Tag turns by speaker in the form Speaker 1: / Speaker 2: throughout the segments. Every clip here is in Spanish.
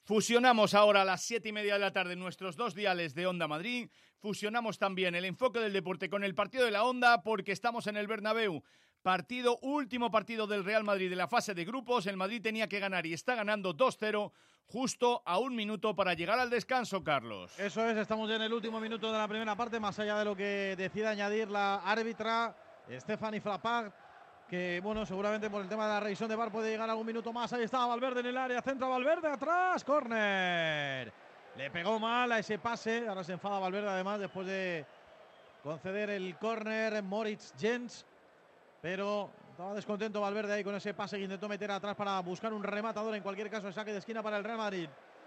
Speaker 1: Fusionamos ahora a las 7:30 de la tarde nuestros dos diales de Onda Madrid. Fusionamos también el enfoque del deporte con el partido de la Onda porque estamos en el Bernabéu. Último partido del Real Madrid de la fase de grupos. El Madrid tenía que ganar y está ganando 2-0 justo a 1 minuto para llegar al descanso, Carlos.
Speaker 2: Eso es, estamos ya en el último minuto de la primera parte, más allá de lo que decida añadir la árbitra Stephanie Frappart, que bueno, seguramente por el tema de la revisión de VAR puede llegar a 1 minuto más. Ahí está Valverde en el área, centra Valverde, atrás, córner. Le pegó mal a ese pase, ahora se enfada Valverde además después de conceder el córner Moritz Jens, pero estaba descontento Valverde ahí con ese pase que intentó meter atrás para buscar un rematador. En cualquier caso, el saque de esquina para el Real Madrid.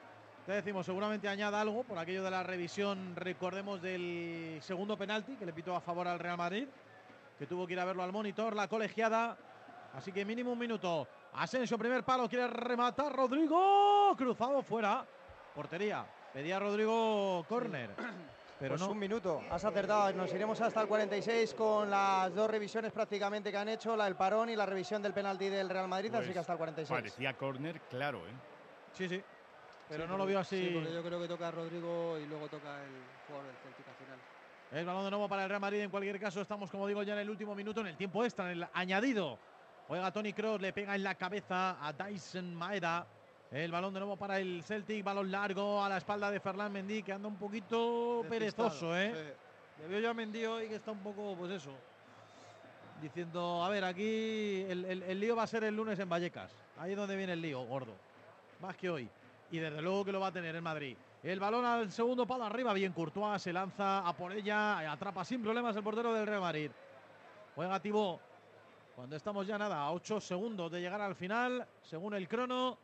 Speaker 2: Te decimos, seguramente añada algo por aquello de la revisión, recordemos, del segundo penalti que le pitó a favor al Real Madrid, que tuvo que ir a verlo al monitor, la colegiada. Así que mínimo 1 minuto. Asensio, primer palo, quiere rematar Rodrigo, cruzado fuera, portería. Pedía Rodrigo córner, pero
Speaker 3: pues
Speaker 2: no.
Speaker 3: 1 minuto, has acertado. Nos iremos hasta el 46 con las dos revisiones prácticamente que han hecho, la del parón y la revisión del penalti del Real Madrid,
Speaker 1: Pues
Speaker 3: así que hasta el 46.
Speaker 1: Parecía córner, claro, ¿eh?
Speaker 2: Sí, sí, pero
Speaker 4: sí,
Speaker 2: no lo vio así.
Speaker 4: Sí, porque yo creo que toca a Rodrigo y luego toca el jugador del Celtic al final.
Speaker 2: El balón de nuevo para el Real Madrid. En cualquier caso, estamos, como digo, ya en el último minuto, en el tiempo extra, en el añadido. Juega Toni Kroos, le pega en la cabeza a Dyson Maeda. El balón de nuevo para el Celtic, balón largo a la espalda de Ferland Mendy, que anda un poquito
Speaker 4: Despistado,
Speaker 2: perezoso, ¿eh?
Speaker 4: sí.
Speaker 2: Le veo yo a Mendy hoy que está un poco, pues eso, diciendo, a ver, aquí el lío va a ser el lunes en Vallecas. Ahí es donde viene el lío, gordo. Más que hoy. Y desde luego que lo va a tener el Madrid. El balón al segundo palo arriba, bien Courtois, se lanza a por ella, atrapa sin problemas el portero del Real Madrid. Juega Thibaut, cuando estamos ya nada, a 8 segundos de llegar al final, según el crono.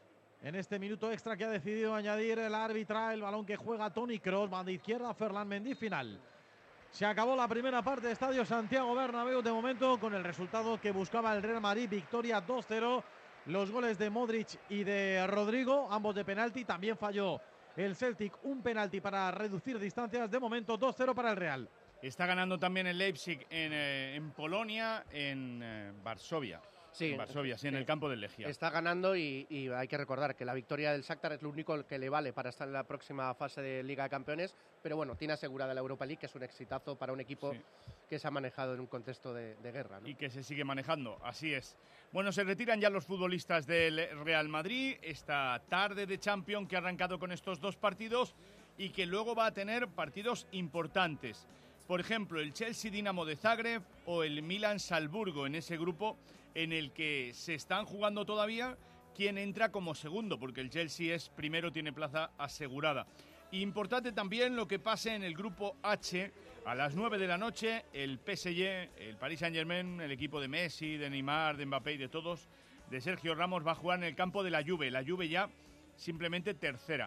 Speaker 2: En este minuto extra que ha decidido añadir el árbitra, el balón que juega Toni Kroos, banda izquierda, Ferland Mendy, final. Se acabó la primera parte de Estadio Santiago Bernabéu de momento con el resultado que buscaba el Real Madrid, victoria 2-0. Los goles de Modric y de Rodrigo, ambos de penalti, también falló el Celtic un penalti para reducir distancias. De momento 2-0 para el Real.
Speaker 1: Está ganando también el Leipzig en Polonia, en Varsovia.
Speaker 5: Sí,
Speaker 1: en Varsovia, sí, en el campo del Legia.
Speaker 5: Está ganando y hay que recordar que la victoria del Shakhtar es lo único que le vale para estar en la próxima fase de Liga de Campeones, pero bueno, tiene asegurada la Europa League, que es un exitazo para un equipo que se ha manejado en un contexto de guerra, ¿no?
Speaker 1: Y que se sigue manejando, así es. Bueno, se retiran ya los futbolistas del Real Madrid esta tarde de Champions que ha arrancado con estos dos partidos y que luego va a tener partidos importantes. Por ejemplo, el Chelsea Dinamo de Zagreb o el Milan Salzburgo, en ese grupo en el que se están jugando todavía quién entra como segundo, porque el Chelsea es primero, tiene plaza asegurada. Importante también lo que pase en el grupo H a las 9 de la noche, el PSG, el Paris Saint-Germain, el equipo de Messi, de Neymar, de Mbappé y de todos, de Sergio Ramos, va a jugar en el campo de la Juve. La Juve ya simplemente tercera.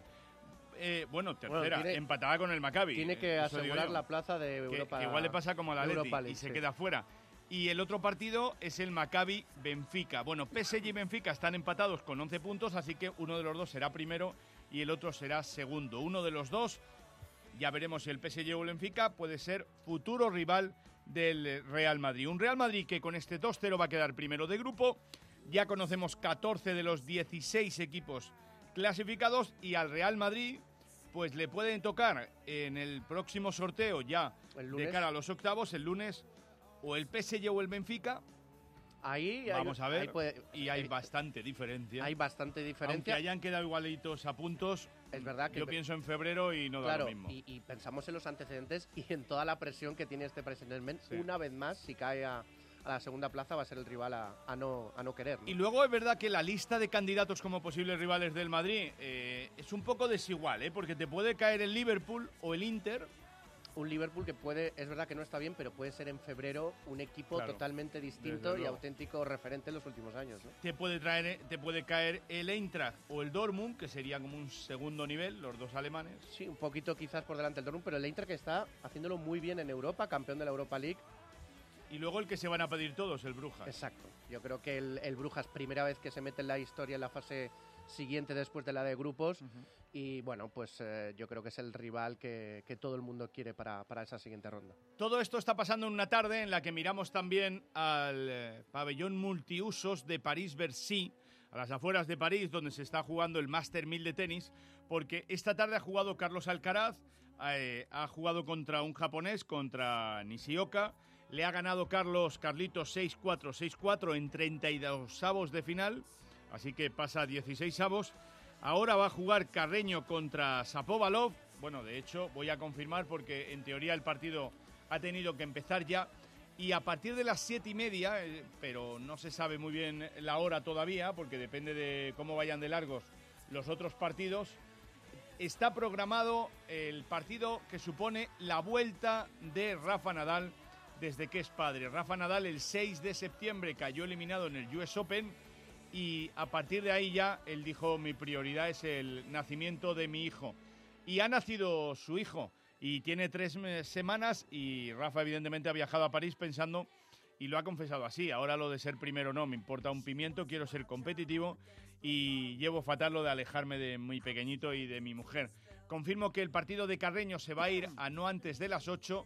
Speaker 1: Tercera, empatada con el Maccabi.
Speaker 5: Tiene que asegurar la plaza de Europa.
Speaker 1: Que igual le pasa como al Atleti y se queda fuera. Y el otro partido es el Maccabi-Benfica. Bueno, PSG y Benfica están empatados con 11 puntos, así que uno de los dos será primero y el otro será segundo. Uno de los dos, ya veremos si el PSG o el Benfica, puede ser futuro rival del Real Madrid. Un Real Madrid que con este 2-0 va a quedar primero de grupo. Ya conocemos 14 de los 16 equipos clasificados y al Real Madrid pues le pueden tocar en el próximo sorteo ya de cara a los octavos, el lunes, o el PSG o el Benfica.
Speaker 5: Ahí
Speaker 1: vamos a ver, y hay bastante diferencia.
Speaker 5: Hay bastante diferencia.
Speaker 1: Aunque hayan quedado igualitos a puntos,
Speaker 5: es verdad que
Speaker 1: yo pienso en febrero y no da lo mismo.
Speaker 5: Y pensamos en los antecedentes y en toda la presión que tiene este Paris Saint-Germain. Una vez más, si cae a la segunda plaza, va a ser el rival a no querer, ¿no?
Speaker 1: Y luego es verdad que la lista de candidatos como posibles rivales del Madrid es un poco desigual, porque te puede caer el Liverpool o el Inter.
Speaker 5: Un Liverpool que es verdad que no está bien, pero puede ser en febrero un equipo totalmente distinto y auténtico referente en los últimos años, ¿no?
Speaker 1: Te puede caer el Eintracht o el Dortmund, que sería como un segundo nivel, los dos alemanes.
Speaker 5: Sí, un poquito quizás por delante del Dortmund, pero el Eintracht está haciéndolo muy bien en Europa, campeón de la Europa League.
Speaker 1: Y luego el que se van a pedir todos, el Brujas.
Speaker 5: Exacto. Yo creo que el Brujas, primera vez que se mete en la historia en la fase siguiente después de la de grupos. Y bueno, pues yo creo que es el rival que todo el mundo quiere para esa siguiente ronda.
Speaker 1: Todo esto está pasando en una tarde en la que miramos también al pabellón multiusos de París-Bercy, a las afueras de París, donde se está jugando el Master 1000 de tenis, porque esta tarde ha jugado Carlos Alcaraz, ha jugado contra un japonés, contra Nishioka, le ha ganado Carlitos 6-4, 6-4 en 32avos de final, así que pasa a 16avos. Ahora va a jugar Carreño contra Shapovalov. Bueno, de hecho, voy a confirmar porque en teoría el partido ha tenido que empezar ya. Y a partir de las 7:30, pero no se sabe muy bien la hora todavía, porque depende de cómo vayan de largos los otros partidos, está programado el partido que supone la vuelta de Rafa Nadal desde que es padre. Rafa Nadal el 6 de septiembre cayó eliminado en el US Open y a partir de ahí ya él dijo: mi prioridad es el nacimiento de mi hijo. Y ha nacido su hijo y tiene 3 semanas y Rafa evidentemente ha viajado a París pensando, y lo ha confesado así: ahora lo de ser primero no me importa un pimiento, quiero ser competitivo y llevo fatal lo de alejarme de mi pequeñito y de mi mujer. Confirmo que el partido de Carreño se va a ir a no antes de las 8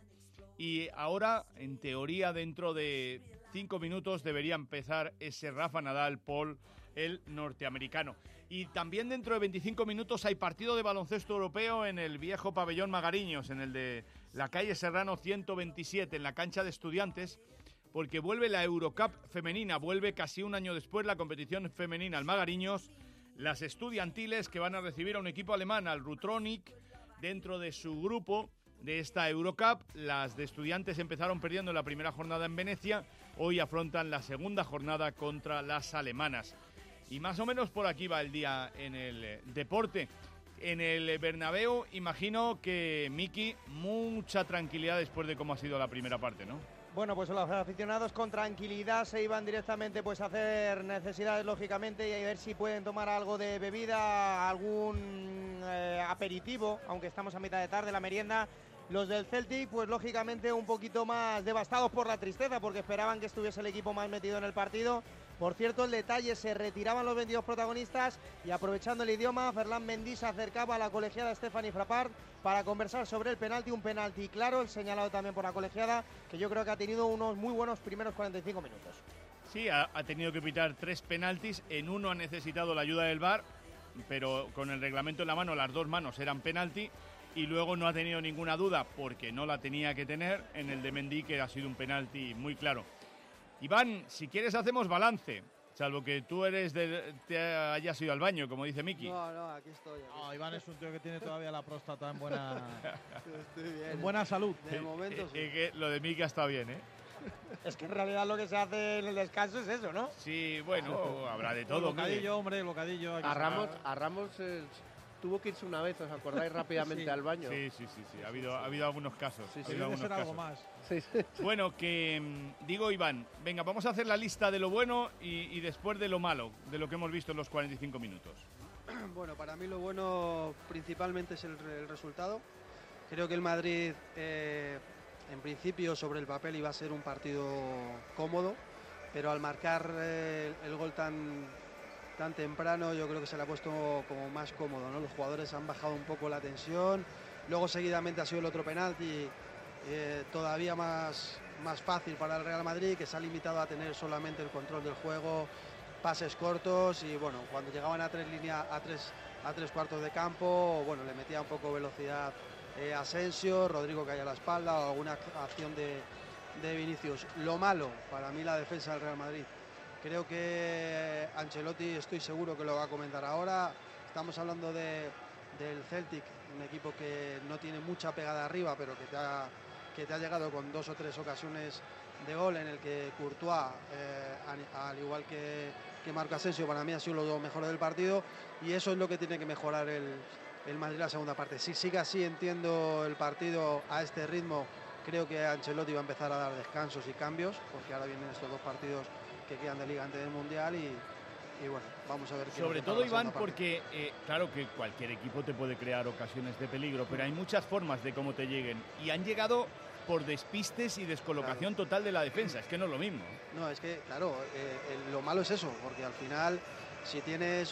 Speaker 1: y ahora, en teoría, dentro de 5 minutos debería empezar ese Rafa Nadal Paul, el norteamericano. Y también dentro de 25 minutos hay partido de baloncesto europeo en el viejo pabellón Magariños, en el de la calle Serrano 127, en la cancha de Estudiantes, porque vuelve la Eurocup femenina, vuelve casi un año después la competición femenina al Magariños, las estudiantiles que van a recibir a un equipo alemán, al Rutronic, dentro de su grupo de esta Eurocup. Las de Estudiantes empezaron perdiendo la primera jornada en Venecia, hoy afrontan la segunda jornada contra las alemanas. Y más o menos por aquí va el día en el deporte. En el Bernabéu, imagino que, Miki, mucha tranquilidad después de cómo ha sido la primera parte, ¿no?
Speaker 3: Bueno, pues los aficionados con tranquilidad se iban directamente pues a hacer necesidades, lógicamente, y a ver si pueden tomar algo de bebida, algún aperitivo, aunque estamos a mitad de tarde, la merienda. Los del Celtic, pues lógicamente un poquito más devastados por la tristeza, porque esperaban que estuviese el equipo más metido en el partido. Por cierto, el detalle, se retiraban los 22 protagonistas y, aprovechando el idioma, Ferland Mendy se acercaba a la colegiada Stephanie Frappart para conversar sobre el penalti, un penalti claro, el señalado también por la colegiada, que yo creo que ha tenido unos muy buenos primeros 45 minutos.
Speaker 1: Sí, ha tenido que pitar 3 penaltis, en uno ha necesitado la ayuda del VAR, pero con el reglamento en la mano, las 2 manos eran penalti, y luego no ha tenido ninguna duda, porque no la tenía que tener, en el de Mendy, que ha sido un penalti muy claro. Iván, si quieres hacemos balance, salvo que tú te hayas ido al baño, como dice Miki.
Speaker 4: No, aquí estoy.
Speaker 2: No, Iván es un tío que tiene todavía la próstata en buena,
Speaker 4: Estoy bien.
Speaker 2: en buena salud.
Speaker 4: De momento sí.
Speaker 1: Que lo de Miki ha estado bien, ¿eh?
Speaker 3: Es que en realidad lo que se hace en el descanso es eso, ¿no?
Speaker 1: Sí, bueno, habrá de todo.
Speaker 2: Bocadillo, hombre, bocadillo.
Speaker 5: A Ramos tuvo que irse una vez, ¿os acordáis? Rápidamente
Speaker 4: Sí.
Speaker 5: al baño.
Speaker 1: Sí. Ha habido algunos casos.
Speaker 5: Sí,
Speaker 1: Ha
Speaker 5: sí.
Speaker 1: habido
Speaker 2: Debe ser
Speaker 1: algunos
Speaker 2: algo
Speaker 1: casos.
Speaker 2: más.
Speaker 5: Sí.
Speaker 1: Bueno, que digo, Iván, venga, vamos a hacer la lista de lo bueno y después de lo malo, de lo que hemos visto en los 45 minutos.
Speaker 4: Bueno, para mí lo bueno principalmente es el resultado. Creo que el Madrid, en principio, sobre el papel iba a ser un partido cómodo, pero al marcar el gol tan temprano, yo creo que se le ha puesto como más cómodo, ¿no? Los jugadores han bajado un poco la tensión. Luego seguidamente ha sido el otro penalti, todavía más fácil para el Real Madrid, que se ha limitado a tener solamente el control del juego, pases cortos, y bueno, cuando llegaban a 3 líneas, a tres cuartos de campo, bueno, le metía un poco velocidad Asensio, Rodrigo caía a la espalda, o alguna acción de Vinicius. Lo malo, para mí, la defensa del Real Madrid. Creo que Ancelotti, estoy seguro que lo va a comentar ahora. Estamos hablando del Celtic, un equipo que no tiene mucha pegada arriba, pero que te ha llegado con 2 o 3 ocasiones de gol, en el que Courtois, al igual que Marco Asensio, para mí ha sido los 2 mejores del partido, y eso es lo que tiene que mejorar el Madrid la segunda parte. Si sigue así, entiendo, el partido a este ritmo, creo que Ancelotti va a empezar a dar descansos y cambios, porque ahora vienen estos 2 partidos que quedan de Liga antes del Mundial, y bueno, vamos a ver qué.
Speaker 1: Sobre todo, Iván, porque claro que cualquier equipo te puede crear ocasiones de peligro, pero hay muchas formas de cómo te lleguen, y han llegado por despistes y descolocación total de la defensa. Es que no es lo mismo.
Speaker 4: No, es que, claro, lo malo es eso, porque al final, si le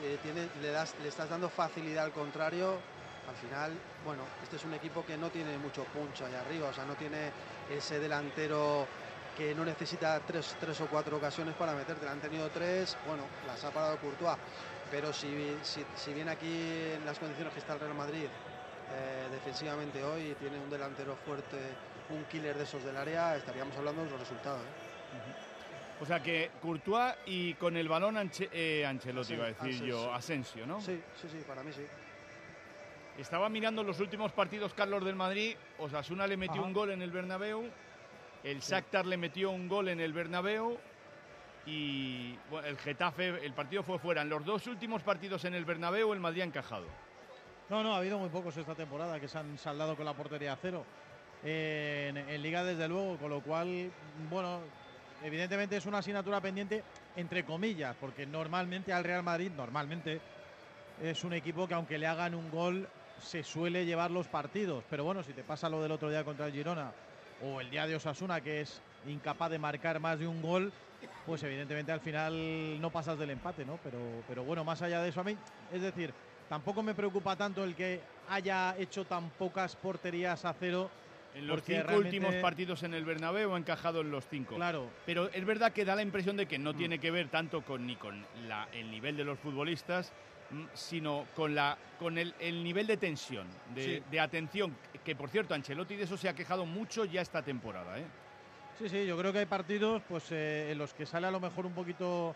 Speaker 4: estás dando facilidad al contrario, al final, bueno, este es un equipo que no tiene mucho punch ahí arriba, o sea, no tiene ese delantero que no necesita tres o cuatro ocasiones para meterte. Han tenido 3, bueno, las ha parado Courtois, pero si viene aquí en las condiciones que está el Real Madrid defensivamente hoy, tiene un delantero fuerte, un killer de esos del área, estaríamos hablando de los resultados.
Speaker 1: O sea que Courtois y con el balón Ancelotti, iba a decir yo, Asensio, ¿no?
Speaker 4: Sí, para mí sí.
Speaker 1: Estaba mirando los últimos partidos, Carlos, del Madrid. Osasuna le metió un gol en el Bernabéu. El Shakhtar le metió un gol en el Bernabéu. Y bueno, el Getafe, el partido fue fuera. En los 2 últimos partidos en el Bernabéu, el Madrid ha encajado.
Speaker 2: No, ha habido muy pocos esta temporada que se han saldado con la portería a 0. En Liga, desde luego, con lo cual, bueno, evidentemente es una asignatura pendiente, entre comillas, porque normalmente al Real Madrid, es un equipo que aunque le hagan un gol, se suele llevar los partidos. Pero bueno, si te pasa lo del otro día contra el Girona o el día de Osasuna, que es incapaz de marcar más de un gol, pues evidentemente al final no pasas del empate, ¿no? Pero bueno, más allá de eso, a mí, es decir, tampoco me preocupa tanto el que haya hecho tan pocas porterías a 0.
Speaker 1: En los 5 últimos partidos en el Bernabéu ha encajado en los 5.
Speaker 2: Claro.
Speaker 1: Pero es verdad que da la impresión de que no tiene que ver tanto con el nivel de los futbolistas, sino con el nivel de tensión, de atención, que por cierto Ancelotti de eso se ha quejado mucho ya esta temporada, ¿eh?
Speaker 2: Sí, yo creo que hay partidos pues en los que sale a lo mejor un poquito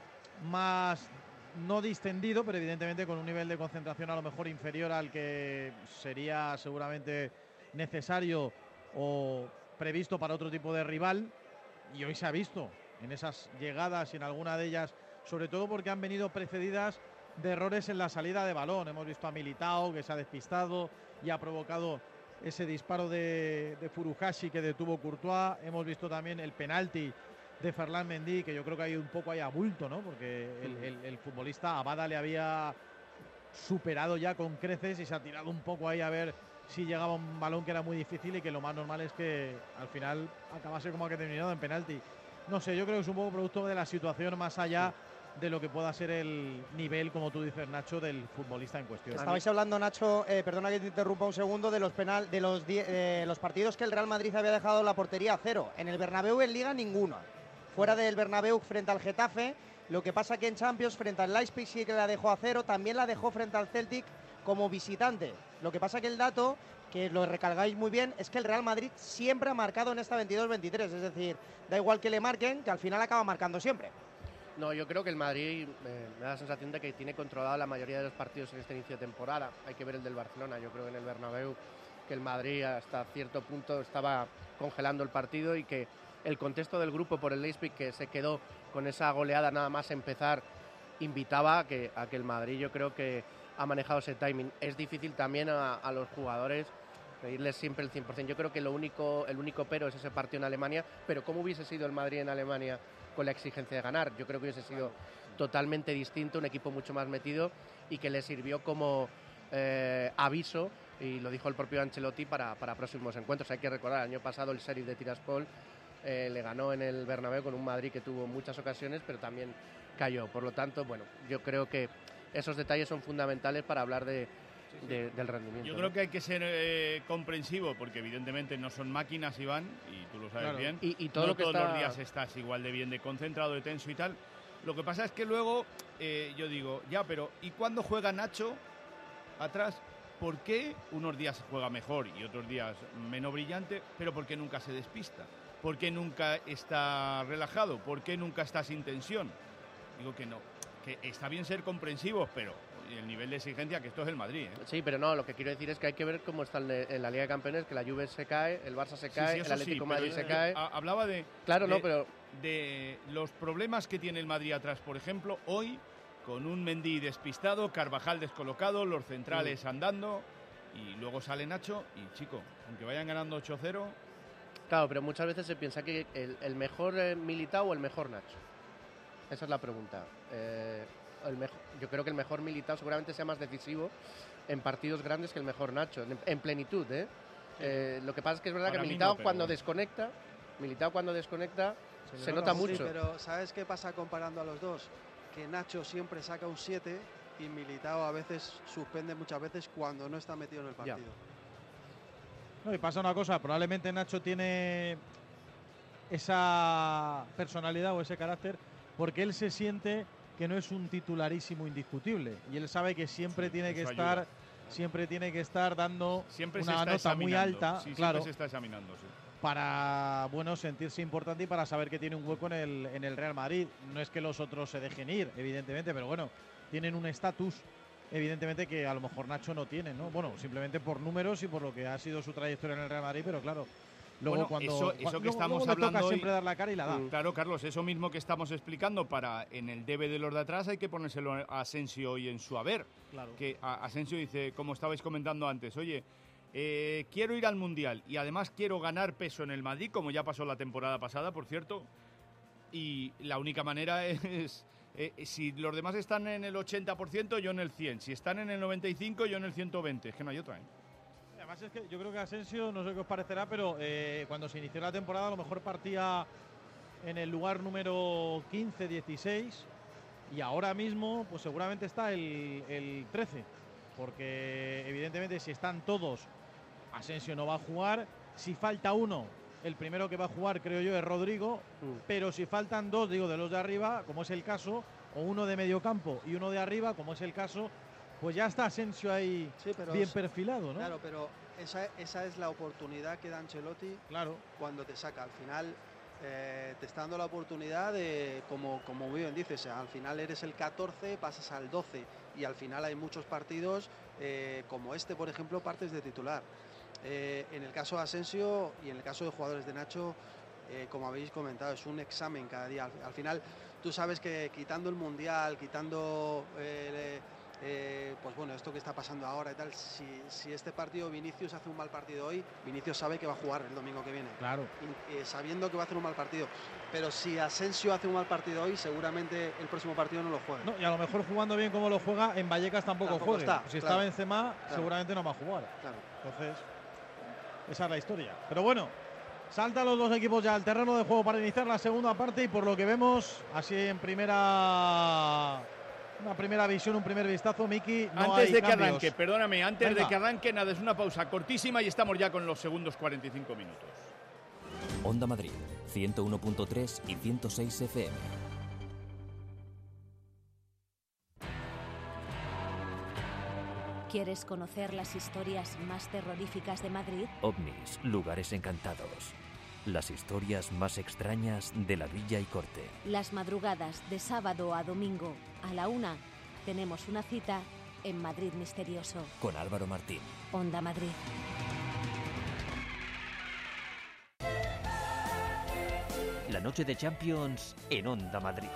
Speaker 2: más, no distendido, pero evidentemente con un nivel de concentración a lo mejor inferior al que sería seguramente necesario o previsto para otro tipo de rival, y hoy se ha visto en esas llegadas y en alguna de ellas, sobre todo porque han venido precedidas de errores en la salida de balón. Hemos visto a Militao, que se ha despistado y ha provocado ese disparo de Furuhashi que detuvo Courtois. Hemos visto también el penalti de Ferland Mendy, que yo creo que hay un poco ahí a bulto, ¿no? Porque el futbolista Abada le había superado ya con creces y se ha tirado un poco ahí a ver si llegaba un balón que era muy difícil, y que lo más normal es que al final acabase como ha terminado en penalti. No sé, yo creo que es un poco producto de la situación, más allá de lo que pueda ser el nivel, como tú dices, Nacho, del futbolista en cuestión.
Speaker 3: Estabais hablando, Nacho, perdona que te interrumpa un segundo, de los partidos que el Real Madrid había dejado la portería a 0. En el Bernabéu, en Liga, ninguno. Fuera del Bernabéu, frente al Getafe. Lo que pasa que en Champions, frente al Leipzig, sí que la dejó a 0. También la dejó frente al Celtic como visitante. Lo que pasa que el dato, que lo recargáis muy bien, es que el Real Madrid siempre ha marcado en esta 22-23. Es decir, da igual que le marquen, que al final acaba marcando siempre.
Speaker 5: No, yo creo que el Madrid me da la sensación de que tiene controlado la mayoría de los partidos en este inicio de temporada. Hay que ver el del Barcelona. Yo creo que en el Bernabéu, que el Madrid hasta cierto punto estaba congelando el partido, y que el contexto del grupo por el Leipzig, que se quedó con esa goleada nada más empezar, invitaba a que el Madrid, yo creo que ha manejado ese timing. Es difícil también a los jugadores pedirles siempre el 100%. Yo creo que el único pero es ese partido en Alemania, pero ¿cómo hubiese sido el Madrid en Alemania con la exigencia de ganar? Yo creo que hubiese sido totalmente distinto, un equipo mucho más metido, y que le sirvió como aviso, y lo dijo el propio Ancelotti, para próximos encuentros. Hay que recordar, el año pasado el Sheriff de Tiraspol le ganó en el Bernabéu con un Madrid que tuvo muchas ocasiones, pero también cayó. Por lo tanto, bueno, yo creo que esos detalles son fundamentales para hablar del rendimiento.
Speaker 1: Yo creo que hay que ser comprensivo, porque evidentemente no son máquinas, Iván, y tú lo sabes bien.
Speaker 5: Y todo
Speaker 1: no
Speaker 5: lo que
Speaker 1: todos los días estás igual de bien, de concentrado, de tenso y tal. Lo que pasa es que luego yo digo, ya, pero ¿y cuando juega Nacho atrás? ¿Por qué unos días juega mejor y otros días menos brillante? Pero ¿por qué nunca se despista? ¿Por qué nunca está relajado? ¿Por qué nunca está sin tensión? Digo que no, que está bien ser comprensivos, pero el nivel de exigencia, que esto es el Madrid, ¿eh?
Speaker 5: Sí, pero no, lo que quiero decir es que hay que ver cómo está en la Liga de Campeones, que la Juve se cae, el Barça se cae, el Atlético de Madrid se cae.
Speaker 1: Hablaba de...
Speaker 5: Claro, pero
Speaker 1: de los problemas que tiene el Madrid atrás, por ejemplo, hoy, con un Mendy despistado, Carvajal descolocado, los centrales andando, y luego sale Nacho, y chico, aunque vayan ganando 8-0...
Speaker 5: Claro, pero muchas veces se piensa que el mejor Militao o el mejor Nacho. Esa es la pregunta. Yo creo que el mejor Militao seguramente sea más decisivo en partidos grandes que el mejor Nacho, en plenitud, ¿eh? Lo que pasa es que es verdad que Militao cuando desconecta se nota mucho.
Speaker 4: Sí, pero ¿sabes qué pasa comparando a los dos? Que Nacho siempre saca un 7 y Militao a veces suspende muchas veces cuando no está metido en el partido.
Speaker 2: No, y pasa una cosa, probablemente Nacho tiene esa personalidad o ese carácter, porque él se siente que no es un titularísimo indiscutible y él sabe que siempre tiene que estar dando una nota muy alta, claro,
Speaker 1: se está examinando, sí,
Speaker 2: para sentirse importante y para saber que tiene un hueco en el Real Madrid. No es que los otros se dejen ir, evidentemente, pero bueno, tienen un estatus evidentemente que a lo mejor Nacho no tiene, ¿no? Bueno, simplemente por números y por lo que ha sido su trayectoria en el Real Madrid, pero claro, luego cuando
Speaker 1: que estamos
Speaker 2: luego
Speaker 1: hablando
Speaker 2: le toca
Speaker 1: hoy,
Speaker 2: siempre dar la cara y la da.
Speaker 1: Claro, Carlos, eso mismo que estamos explicando para en el debe de los de atrás hay que ponérselo a Asensio hoy en su haber.
Speaker 2: Claro.
Speaker 1: Que Asensio dice, como estabais comentando antes, oye, quiero ir al Mundial y además quiero ganar peso en el Madrid, como ya pasó la temporada pasada, por cierto, y la única manera es... si los demás están en el 80%, yo en el 100%. Si están en el 95%, yo en el 120%. Es que no hay otra, ¿eh?
Speaker 2: Además es que yo creo que Asensio, no sé qué os parecerá, pero cuando se inició la temporada a lo mejor partía en el lugar número 15, 16 y ahora mismo pues seguramente está el 13. Porque evidentemente si están todos, Asensio no va a jugar. Si falta uno, el primero que va a jugar, creo yo, es Rodrigo, pero si faltan dos, digo, de los de arriba, como es el caso, o uno de medio campo y uno de arriba, como es el caso, pues ya está Asensio ahí bien perfilado, ¿no?
Speaker 4: Claro, pero esa es la oportunidad que da Ancelotti cuando te saca. Al final te está dando la oportunidad de, como muy bien dices, al final eres el 14, pasas al 12 y al final hay muchos partidos como este, por ejemplo, partes de titular. En el caso de Asensio y en el caso de jugadores de Nacho, como habéis comentado, es un examen cada día. Al final, tú sabes que quitando el Mundial, quitando pues bueno, esto que está pasando ahora y tal, si este partido Vinicius hace un mal partido hoy, Vinicius sabe que va a jugar el domingo que viene.
Speaker 2: Claro.
Speaker 4: Sabiendo que va a hacer un mal partido. Pero si Asensio hace un mal partido hoy, seguramente el próximo partido no lo juegue.
Speaker 2: No, y a lo mejor jugando bien como lo juega, en Vallecas tampoco juegue. Si está Benzema, seguramente no va a jugar.
Speaker 4: Claro.
Speaker 2: Entonces, esa es la historia. Pero bueno, saltan los dos equipos ya al terreno de juego para iniciar la segunda parte y por lo que vemos, así en una primera visión, un primer vistazo, Miki, no
Speaker 1: antes
Speaker 2: hay
Speaker 1: de
Speaker 2: cambios.
Speaker 1: que arranque, perdóname, antes de que arranque, nada, es una pausa cortísima y estamos ya con los segundos 45 minutos.
Speaker 6: Onda Madrid, 101.3 y 106 FM.
Speaker 7: ¿Quieres conocer las historias más terroríficas de Madrid?
Speaker 6: OVNIs, lugares encantados. Las historias más extrañas de la Villa y Corte.
Speaker 7: Las madrugadas de sábado a domingo a la 1 tenemos una cita en Madrid Misterioso.
Speaker 6: Con Álvaro Martín.
Speaker 7: Onda Madrid.
Speaker 6: La noche de Champions en Onda Madrid.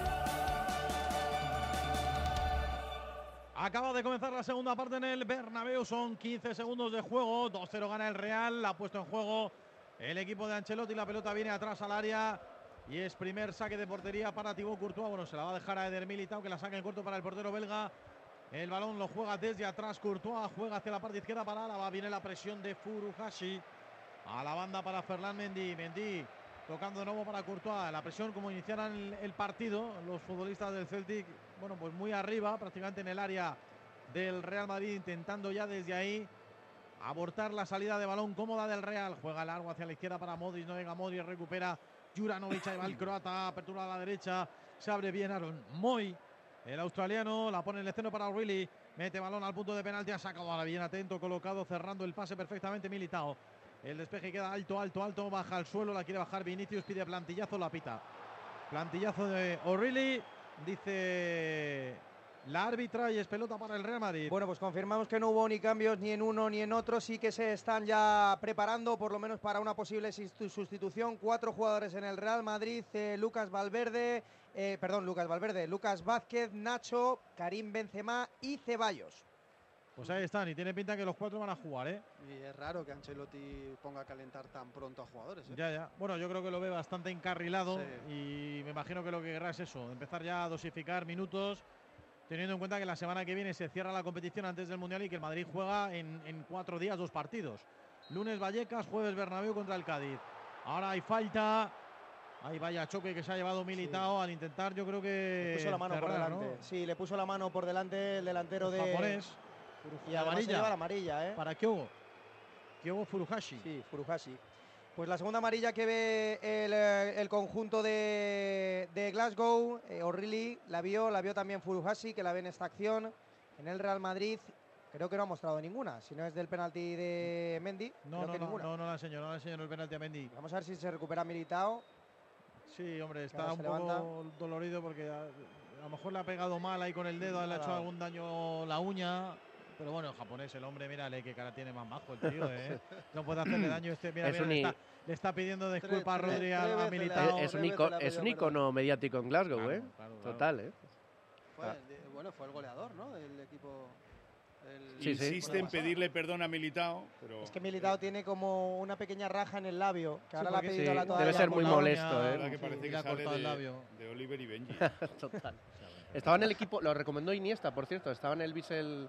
Speaker 2: Acaba de comenzar la segunda parte en el Bernabéu, son 15 segundos de juego, 2-0 gana el Real, ha puesto en juego el equipo de Ancelotti, la pelota viene atrás al área y es primer saque de portería para Thibaut Courtois. Bueno, se la va a dejar a Eder Militao, que la saca en corto para el portero belga. El balón lo juega desde atrás Courtois, juega hacia la parte izquierda para Álava, viene la presión de Furuhashi. A la banda para Ferland Mendy, Mendy tocando de nuevo para Courtois, la presión como iniciaran el partido los futbolistas del Celtic, bueno, pues muy arriba, prácticamente en el área del Real Madrid, intentando ya desde ahí abortar la salida de balón cómoda del Real. Juega largo hacia la izquierda para Modric, no llega Modric, recupera Juranovic, ahí va el croata, apertura a la derecha, se abre bien Aaron Moy, el australiano, la pone en el esceno para O'Reilly, mete balón al punto de penalti, ha sacado ahora bien atento, colocado, cerrando el pase perfectamente Militao. El despeje queda alto, alto, alto, baja al suelo, la quiere bajar Vinicius, pide plantillazo, la pita. Plantillazo de O'Reilly, dice la árbitra y es pelota para el Real Madrid.
Speaker 3: Bueno, pues confirmamos que no hubo ni cambios ni en uno ni en otro, sí que se están ya preparando por lo menos para una posible sustitución. 4 jugadores en el Real Madrid, Lucas Vázquez, Nacho, Karim Benzema y Ceballos.
Speaker 2: Pues ahí están, y tiene pinta que los 4 van a jugar, ¿eh?
Speaker 4: Y es raro que Ancelotti ponga a calentar tan pronto a jugadores, ¿eh?
Speaker 2: Ya. Bueno, yo creo que lo ve bastante encarrilado,
Speaker 4: sí.
Speaker 2: Y me imagino que lo que querrá es eso, empezar ya a dosificar minutos, teniendo en cuenta que la semana que viene se cierra la competición antes del Mundial y que el Madrid juega en 4 días 2 partidos. Lunes Vallecas, jueves Bernabéu contra el Cádiz. Ahora hay falta. Ahí vaya choque que se ha llevado Militao, sí. Al intentar, yo creo que
Speaker 3: le puso la mano por delante, ¿no? Sí, le puso la mano por delante el delantero de
Speaker 2: japonés.
Speaker 3: Y amarilla. Se lleva la amarilla, ¿eh?
Speaker 2: Para Kyogo Furuhashi.
Speaker 3: Sí, Furuhashi. Pues la segunda amarilla que ve el conjunto de Glasgow, O'Reilly la vio también Furuhashi, que la ve en esta acción. En el Real Madrid creo que no ha mostrado ninguna, si no es del penalti de Mendy.
Speaker 2: No la enseño el penalti a Mendy.
Speaker 3: Vamos a ver si se recupera Militao.
Speaker 2: Sí, hombre, está un poco dolorido porque a lo mejor le ha pegado mal ahí con el dedo, le ha hecho algún daño la uña. Pero bueno, el japonés, el hombre, mírale qué cara tiene más majo el tío, ¿eh? No puede hacerle daño mira, le está pidiendo disculpas a Rodri a Militao.
Speaker 5: Es un icono mediático en Glasgow, claro, claro. Total, ¿eh?
Speaker 4: Fue el goleador, ¿no? Del equipo.
Speaker 1: Insiste en pedirle perdón a Militao, pero
Speaker 3: es que Militao tiene como una pequeña raja en el labio, que ahora le ha pedido la toalla.
Speaker 5: Debe ser muy molesto,
Speaker 1: ¿eh? Que parece que sale de Oliver y Benji.
Speaker 5: Total. Estaba en el equipo, lo recomendó Iniesta, por cierto, estaba en el Vissel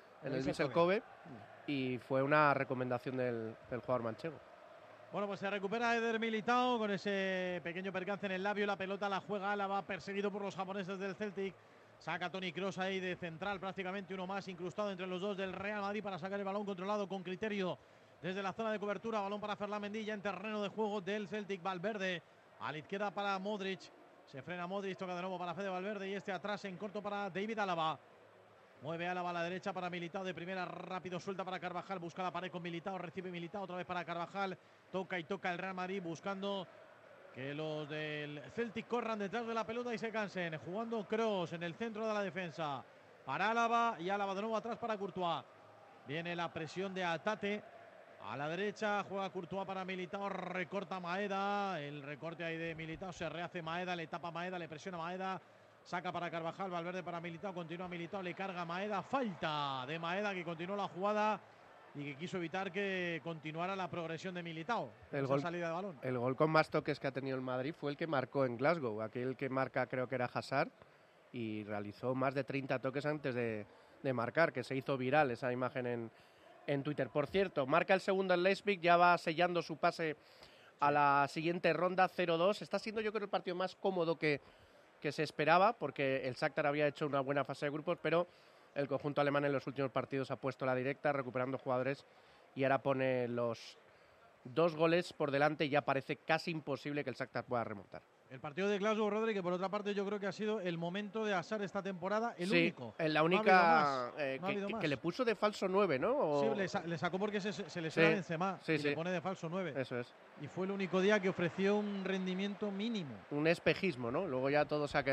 Speaker 5: Kobe y fue una recomendación del jugador manchego.
Speaker 2: Bueno, pues se recupera Eder Militao con ese pequeño percance en el labio, la pelota la juega Álava, perseguido por los japoneses del Celtic. Saca Toni Kroos ahí de central, prácticamente uno más incrustado entre los dos del Real Madrid para sacar el balón controlado con criterio desde la zona de cobertura. Balón para Ferland Mendy ya en terreno de juego del Celtic. Valverde a la izquierda para Modric. Se frena Modric, toca de nuevo para Fede Valverde y este atrás en corto para David Álava. Mueve Álava a la derecha para Militao de primera, rápido suelta para Carvajal, busca la pared con Militao, recibe Militao otra vez para Carvajal, toca el Real Madrid buscando que los del Celtic corran detrás de la pelota y se cansen. Jugando Kroos en el centro de la defensa para Álava y Álava de nuevo atrás para Courtois. Viene la presión de Atate a la derecha, juega Courtois para Militao, recorta Maeda, el recorte ahí de Militao, se rehace Maeda, le tapa Maeda, le presiona Maeda, saca para Carvajal, Valverde para Militao, continúa Militao, le carga Maeda, falta de Maeda que continuó la jugada y que quiso evitar que continuara la progresión de Militao. Salida de balón.
Speaker 5: El gol con más toques que ha tenido el Madrid fue el que marcó en Glasgow, aquel que marca creo que era Hazard y realizó más de 30 toques antes de marcar, que se hizo viral esa imagen en Twitter. Por cierto, marca el segundo el Leipzig, ya va sellando su pase a la siguiente ronda 0-2. Está siendo yo creo el partido más cómodo que se esperaba, porque el Shakhtar había hecho una buena fase de grupos, pero el conjunto alemán en los últimos partidos ha puesto la directa, recuperando jugadores y ahora pone los 2 goles por delante y ya parece casi imposible que el Shakhtar pueda remontar.
Speaker 2: El partido de Glasgow, Rodri, que por otra parte yo creo que ha sido el momento de Hazard esta temporada, el único.
Speaker 5: La única que le puso de falso 9, ¿no?
Speaker 2: Sí, le sacó porque se le suena Benzema y le pone de falso 9.
Speaker 5: Eso es.
Speaker 2: Y fue el único día que ofreció un rendimiento mínimo.
Speaker 5: Un espejismo, ¿no? Luego ya todo se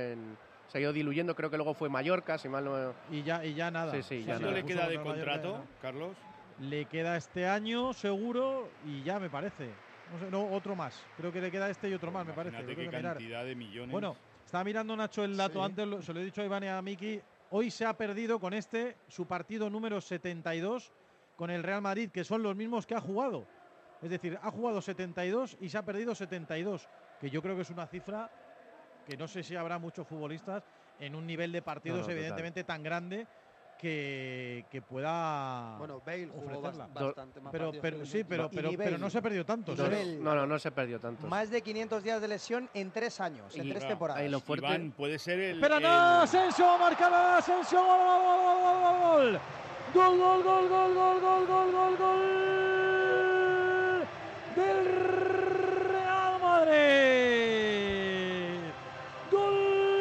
Speaker 5: ha ido diluyendo, creo que luego fue Mallorca, si mal no...
Speaker 2: Y ya nada.
Speaker 1: ¿Cuánto le queda de contrato, Carlos?
Speaker 2: Le queda este año seguro y ya me parece. No, otro más. Creo que le queda este y otro más, me parece.
Speaker 1: Qué cantidad de millones.
Speaker 2: Bueno, estaba mirando Nacho el dato antes, se lo he dicho a Iván y a Miki. Hoy se ha perdido con su partido número 72 con el Real Madrid, que son los mismos que ha jugado. Es decir, ha jugado 72 y se ha perdido 72, que yo creo que es una cifra que no sé si habrá muchos futbolistas en un nivel de partidos evidentemente tan grande que pueda
Speaker 4: Bale jugó bastante más
Speaker 2: pero no se perdió tanto.
Speaker 5: No se perdió tanto.
Speaker 3: Más de 500 días de lesión en 3 años, en 3 temporadas.
Speaker 1: Iván, puede ser el...
Speaker 2: ¡Espera, no! ¡Asensio va a marcar! ¡Asensio! ¡Gol! ¡Gol, gol, gol, gol, gol, gol, gol, gol, gol! ¡Del Real Madrid! ¡Gol!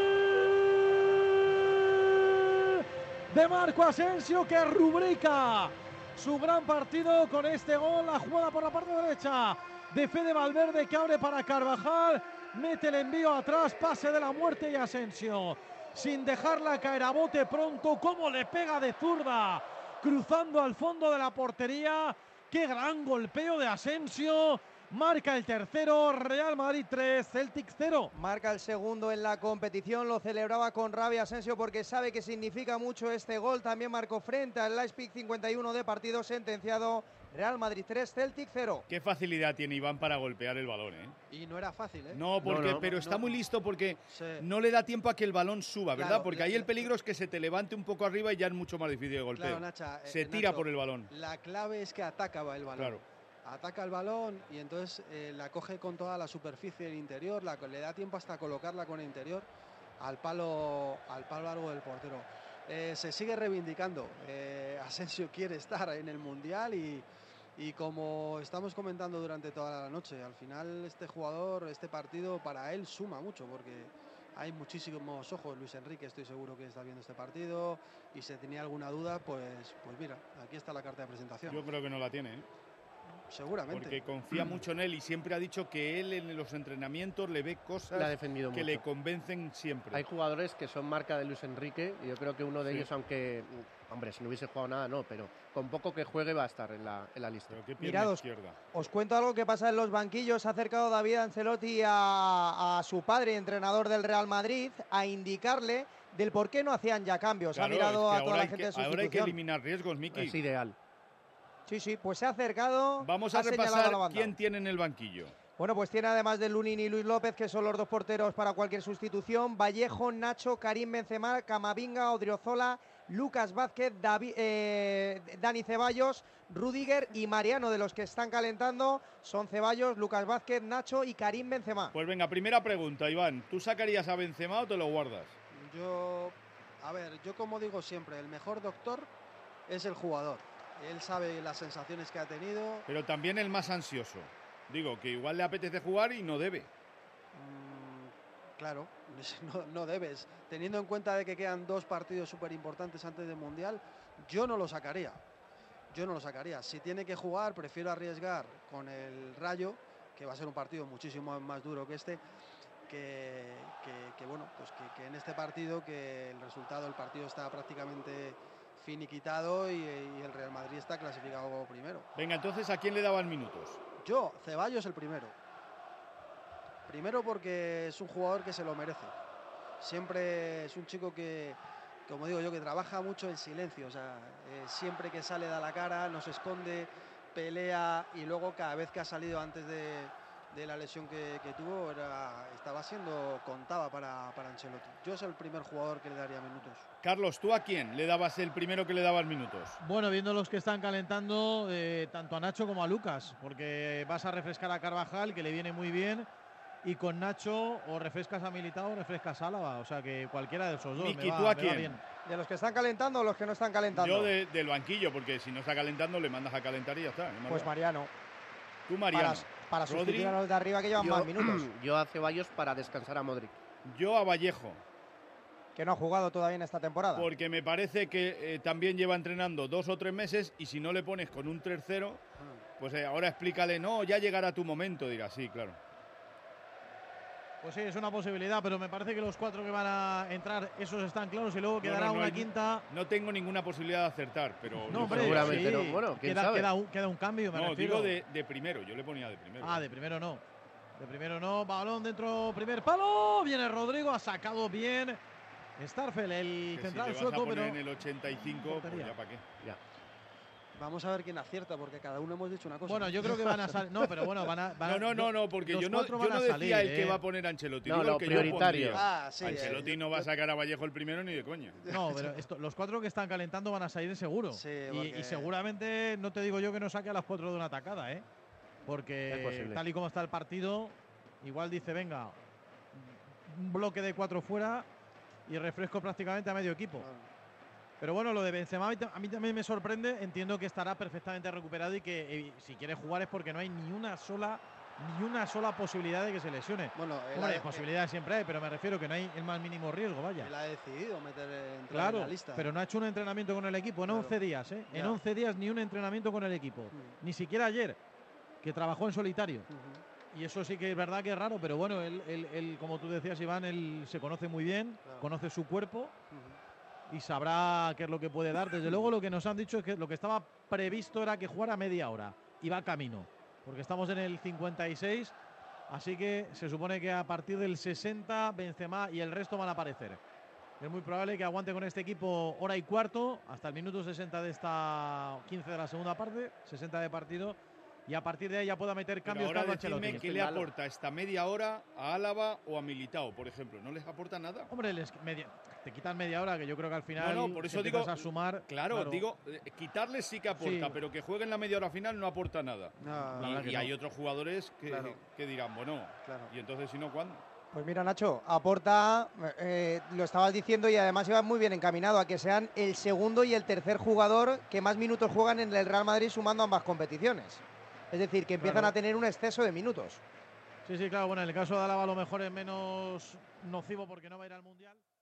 Speaker 2: De Marco Asensio, que rubrica su gran partido con este gol. La jugada por la parte derecha de Fede Valverde, que abre para Carvajal, mete el envío atrás, pase de la muerte y Asensio, sin dejarla caer a bote pronto, como le pega de zurda, cruzando al fondo de la portería. Qué gran golpeo de Asensio. Marca el tercero, Real Madrid 3, Celtic 0.
Speaker 3: Marca el segundo en la competición, lo celebraba con rabia Asensio porque sabe que significa mucho este gol. También marcó frente al Leipzig, 51 de partido sentenciado. Real Madrid 3, Celtic 0.
Speaker 1: Qué facilidad tiene Iván para golpear el balón, ¿eh?
Speaker 4: Y no era fácil, ¿eh?
Speaker 1: No, pero está muy listo porque no le da tiempo a que el balón suba, ¿verdad? Porque ahí el peligro es que se te levante un poco arriba y ya es mucho más difícil de golpear.
Speaker 4: Claro, Nacha,
Speaker 1: se tira por el balón.
Speaker 4: La clave es que atacaba el balón.
Speaker 1: Claro.
Speaker 4: Ataca el balón y entonces la coge con toda la superficie del interior, le da tiempo hasta colocarla con el interior al palo largo del portero. Se sigue reivindicando. Asensio quiere estar en el Mundial y Y como estamos comentando durante toda la noche, al final este jugador, este partido para él suma mucho, porque hay muchísimos ojos. Luis Enrique estoy seguro que está viendo este partido, y si tenía alguna duda, pues mira, aquí está la carta de presentación.
Speaker 1: Yo creo que no la tiene, ¿eh?
Speaker 4: Seguramente.
Speaker 1: Porque confía mucho en él y siempre ha dicho que él en los entrenamientos le ve cosas que
Speaker 5: mucho.
Speaker 1: le convencen siempre.
Speaker 5: Hay jugadores que son marca de Luis Enrique y yo creo que uno de ellos, aunque, hombre, si no hubiese jugado nada, no, pero con poco que juegue va a estar en la lista.
Speaker 3: Mirad, os cuento algo que pasa en los banquillos. Se ha acercado David Ancelotti a su padre, entrenador del Real Madrid, a indicarle del por qué no hacían ya cambios.
Speaker 1: Claro,
Speaker 3: ha mirado
Speaker 1: es que
Speaker 3: a toda la gente de sustitución.
Speaker 1: ahora hay que eliminar riesgos, Miki.
Speaker 5: Es ideal.
Speaker 3: Sí, pues se ha acercado.
Speaker 1: Vamos a repasar quién tiene en el banquillo.
Speaker 3: Bueno, pues tiene además de Lunin y Luis López, que son los dos porteros para cualquier sustitución, Vallejo, Nacho, Karim Benzema, Camavinga, Odriozola, Lucas Vázquez, Dani Ceballos, Rüdiger y Mariano. De los que están calentando son Ceballos, Lucas Vázquez, Nacho y Karim Benzema.
Speaker 1: Pues venga, primera pregunta, Iván. ¿Tú sacarías a Benzema o te lo guardas?
Speaker 4: Yo como digo siempre, el mejor doctor es el jugador. Él sabe las sensaciones que ha tenido.
Speaker 1: Pero también el más ansioso. Digo, que igual le apetece jugar y no debe.
Speaker 4: Claro, no debes. Teniendo en cuenta de que quedan 2 partidos súper importantes antes del Mundial, yo no lo sacaría. Si tiene que jugar, prefiero arriesgar con el Rayo, que va a ser un partido muchísimo más duro que este, que en este partido, que el resultado del partido está prácticamente finiquitado y el Real Madrid está clasificado primero.
Speaker 1: Venga, entonces, ¿a quién le daban minutos?
Speaker 4: Yo, Ceballos el primero. Primero porque es un jugador que se lo merece. Siempre es un chico que, como digo yo, que trabaja mucho en silencio. O sea, siempre que sale da la cara, no se esconde, pelea, y luego cada vez que ha salido antes de la lesión que tuvo, contaba para Ancelotti. Yo soy el primer jugador que le daría minutos.
Speaker 1: Carlos, ¿tú a quién le dabas el primero que le dabas minutos?
Speaker 2: Bueno, viendo los que están calentando, tanto a Nacho como a Lucas, porque vas a refrescar a Carvajal, que le viene muy bien, y con Nacho o refrescas a Militao o refrescas a Álava, o sea que cualquiera de esos dos.
Speaker 1: Miki, ¿tú a quién?
Speaker 2: Bien.
Speaker 3: ¿De los que están calentando o los que no están calentando?
Speaker 1: Yo del banquillo, porque si no está calentando le mandas a calentar y ya está.
Speaker 3: Pues Mariano.
Speaker 1: Tú, Mariano.
Speaker 3: Para sustituir a los de arriba que llevan más minutos.
Speaker 5: Yo a Ceballos para descansar a Modric.
Speaker 1: Yo a Vallejo.
Speaker 3: Que no ha jugado todavía en esta temporada.
Speaker 1: Porque me parece que también lleva entrenando 2 o 3 meses, y si no le pones con un tercero, pues ahora explícale, no, ya llegará tu momento. Dirá, sí, claro.
Speaker 2: Pues sí, es una posibilidad, pero me parece que los 4 que van a entrar, esos están claros, y luego quedará una quinta.
Speaker 1: No tengo ninguna posibilidad de acertar, pero
Speaker 2: no, hombre,
Speaker 5: seguramente
Speaker 2: sí.
Speaker 5: no. Bueno, ¿quién
Speaker 2: queda,
Speaker 5: sabe?
Speaker 2: queda un cambio, me
Speaker 1: digo
Speaker 2: refiero.
Speaker 1: de primero, yo le ponía de primero.
Speaker 2: Ah, de primero no. De primero no, balón dentro, primer palo, viene Rodrigo, ha sacado bien Starfel, el
Speaker 1: que
Speaker 2: central
Speaker 1: si
Speaker 2: sueco,
Speaker 1: vas a poner
Speaker 2: pero
Speaker 1: en el 85, pues ya para qué.
Speaker 5: Ya.
Speaker 4: Vamos a ver quién acierta, porque cada uno hemos dicho una cosa.
Speaker 2: Bueno, yo creo que van a salir. No, pero bueno, van a.
Speaker 1: No, porque yo no decía
Speaker 2: salir,
Speaker 1: el que va a poner Ancelotti.
Speaker 5: No,
Speaker 1: digo
Speaker 5: lo
Speaker 1: el que
Speaker 5: prioritario.
Speaker 1: Yo Ancelotti no va a sacar a Vallejo el primero ni de coña.
Speaker 2: No, pero los 4 que están calentando van a salir de seguro.
Speaker 4: Sí,
Speaker 2: y seguramente, no te digo yo que no saque a las 4 de una tacada, ¿eh? Porque tal y como está el partido, igual dice, venga, un bloque de 4 fuera y refresco prácticamente a medio equipo. Pero bueno, lo de Benzema a mí también me sorprende. Entiendo que estará perfectamente recuperado y que si quiere jugar es porque no hay ni una sola posibilidad de que se lesione.
Speaker 4: Bueno,
Speaker 2: posibilidades siempre hay, pero me refiero que no hay el más mínimo riesgo, vaya.
Speaker 4: Él ha decidido meter en la lista.
Speaker 2: Pero no ha hecho un entrenamiento con el equipo en 11 días, ¿eh? En 11 días ni un entrenamiento con el equipo. Ni siquiera ayer, que trabajó en solitario. Y eso sí que es verdad que es raro, pero bueno, él como tú decías, Iván, él se conoce muy bien, conoce su cuerpo. Y sabrá qué es lo que puede dar. Desde luego lo que nos han dicho es que lo que estaba previsto era que jugara media hora. Y va camino. Porque estamos en el 56. Así que se supone que a partir del 60 Benzema y el resto van a aparecer. Es muy probable que aguante con este equipo hora y cuarto. Hasta el minuto 60 de esta 15 de la segunda parte. 60 de partido. Y a partir de ahí ya pueda meter cambios.
Speaker 1: Pero ahora decidme qué le aporta esta media hora a Álava o a Militao, por ejemplo. ¿No les aporta nada?
Speaker 2: Hombre, te quitan media hora, que yo creo que al final
Speaker 1: no, por eso digo,
Speaker 2: a sumar.
Speaker 1: Claro, digo, quitarles sí que aporta, pero que jueguen la media hora final no aporta nada. Y hay otros jugadores que dirán, bueno, y entonces si no, ¿cuándo?
Speaker 3: Pues mira, Nacho, aporta, lo estabas diciendo y además iba muy bien encaminado a que sean el segundo y el tercer jugador que más minutos juegan en el Real Madrid sumando ambas competiciones. Es decir, que empiezan a tener un exceso de minutos.
Speaker 2: Sí, claro, bueno, en el caso de Álava a lo mejor es menos nocivo porque no va a ir al Mundial.